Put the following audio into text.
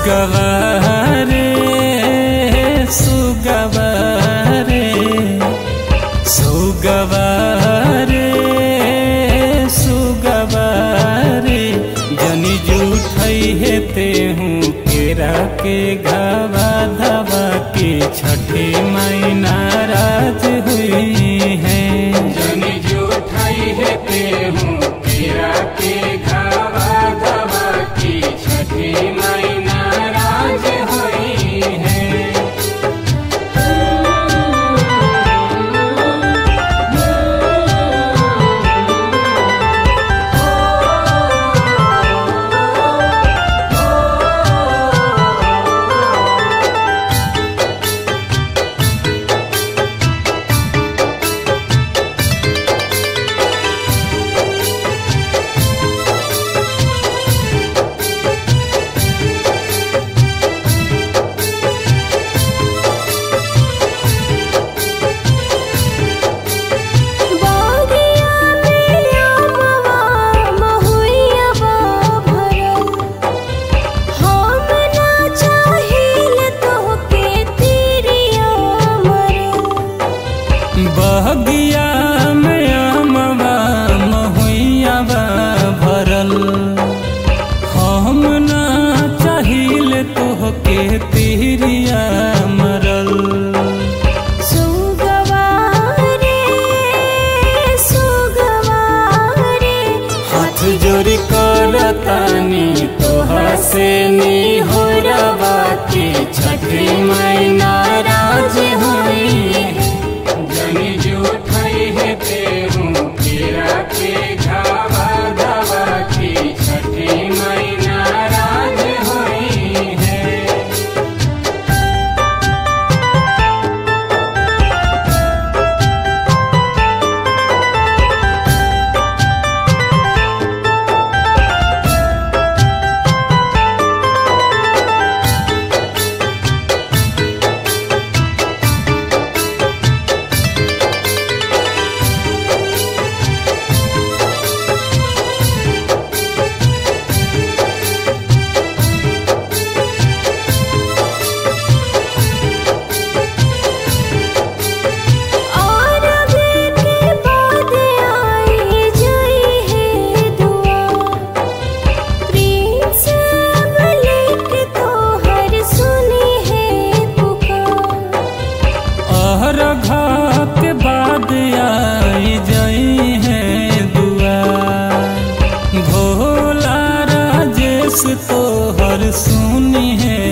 सुगवारे सुगवारे सुगवारे सुगवारे जनी जूठई हेते हूँ केरा के घावा धावा के छठी माई नाराज हुई है। जनी जूठई हेते हूँ केरा के घावा धावा की छठी माई नाराज हुई है। बगिया में अमवा महुइयावा भरल हम ना चाहिल तोहके तिरिया मरल। सुगवारे सुगवारे हाथ जोड़ी करतानी तोहा से निहोरवा के छठी माई नाराज हुई। जनी जूठई हेते हूँ केरा के घावा धावा की छठी माई नाराज हुई है। के बाद आई जाई है दुआ भोला राजेश तोहर सुनी है